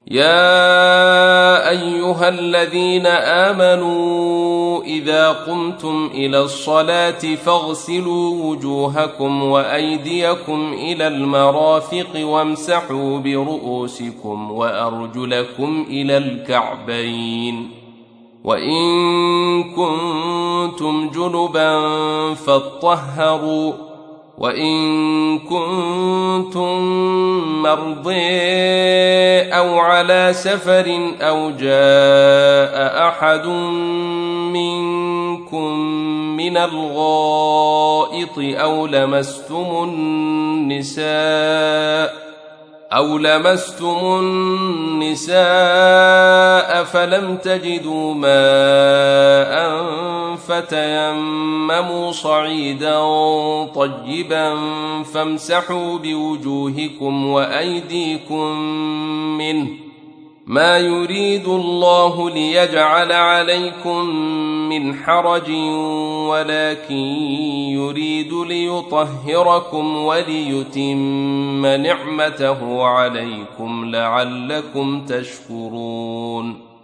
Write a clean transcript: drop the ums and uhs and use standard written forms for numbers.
يا أيها الذين آمنوا إذا قمتم إلى الصلاة فاغسلوا وجوهكم وأيديكم إلى المرافق وامسحوا برؤوسكم وأرجلكم إلى الكعبين وإن كنتم جنبا فاطهروا وإن كنتم مرضى أو على سفر أو جاء أحد منكم من الغائط أو لمستم النساء فلم تجدوا ماء فتيمموا صعيدا طيبا فامسحوا بوجوهكم وأيديكم منه ما يريد الله ليجعل عليكم من حرج ولكن يريد ليطهركم وليتم نعمته عليكم لعلكم تشكرون